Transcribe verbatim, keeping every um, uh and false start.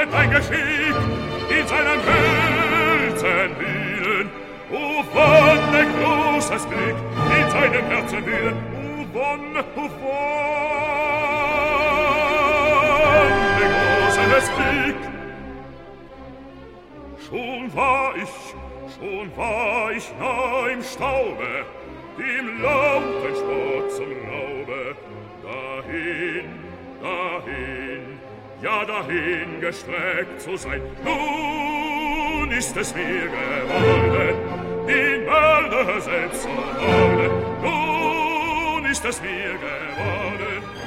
wird dein Geschick in seinem Herzen wühlen. O wonne, großes Glück in seinem Herzen wühlen. O wonne, o wonne, großes Glück. Schon war ich, schon war ich nah im Staube, dem lauten Sport zum Laube. Dahin, dahin, ja dahin gestreckt zu sein. Nun ist es mir geworden, den Mörder selbst zu morden. Nun ist es mir geworden,